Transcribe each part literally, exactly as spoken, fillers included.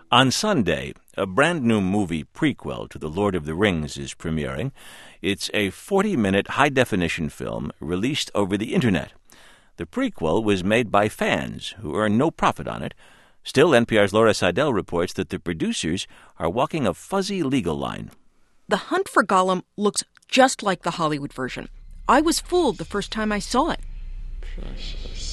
On Sunday, a brand new movie prequel to The Lord of the Rings is premiering. It's a forty-minute high-definition film released over the Internet. The prequel was made by fans who earn no profit on it. Still, N P R's Laura Seidel reports that the producers are walking a fuzzy legal line. The Hunt for Gollum looks just like the Hollywood version. I was fooled the first time I saw it. Precious.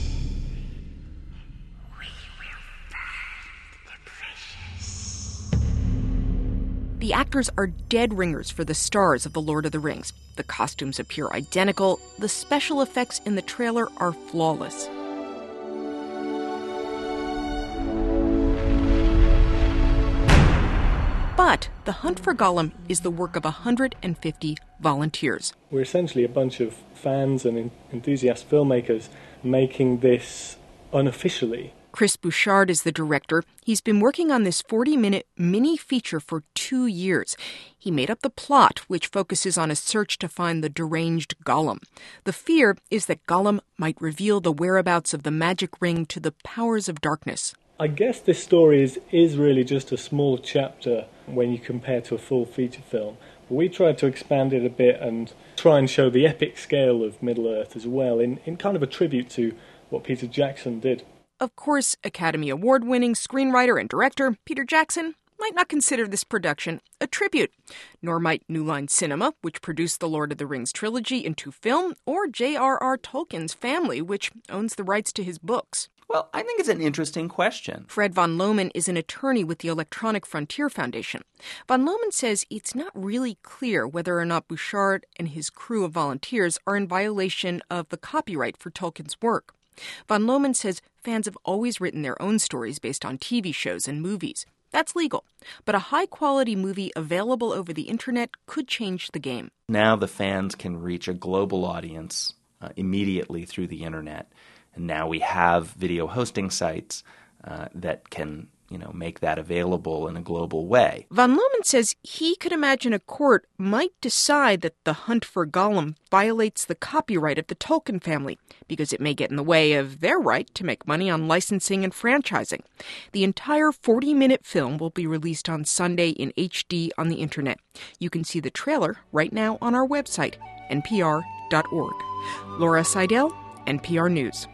The actors are dead ringers for the stars of The Lord of the Rings. The costumes appear identical. The special effects in the trailer are flawless. But The Hunt for Gollum is the work of one hundred fifty volunteers. We're essentially a bunch of fans and enthusiast filmmakers making this unofficially. Chris Bouchard is the director. He's been working on this forty-minute mini-feature for two years. He made up the plot, which focuses on a search to find the deranged Gollum. The fear is that Gollum might reveal the whereabouts of the magic ring to the powers of darkness. I guess this story is, is really just a small chapter when you compare to a full feature film. But we tried to expand it a bit and try and show the epic scale of Middle-earth as well, in, in kind of a tribute to what Peter Jackson did. Of course, Academy Award-winning screenwriter and director Peter Jackson might not consider this production a tribute, nor might New Line Cinema, which produced the Lord of the Rings trilogy into film, or J R R Tolkien's family, which owns the rights to his books. Well, I think it's an interesting question. Fred von Lohman is an attorney with the Electronic Frontier Foundation. Von Lohman says it's not really clear whether or not Bouchard and his crew of volunteers are in violation of the copyright for Tolkien's work. Von Lohman says fans have always written their own stories based on T V shows and movies. That's legal. But a high-quality movie available over the Internet could change the game. Now the fans can reach a global audience uh, immediately through the Internet. And now we have video hosting sites uh, that can, you know, make that available in a global way. Von Lohman says he could imagine a court might decide that The Hunt for Gollum violates the copyright of the Tolkien family because it may get in the way of their right to make money on licensing and franchising. The entire forty-minute film will be released on Sunday in H D on the Internet. You can see the trailer right now on our website, N P R dot org. Laura Seidel, N P R News.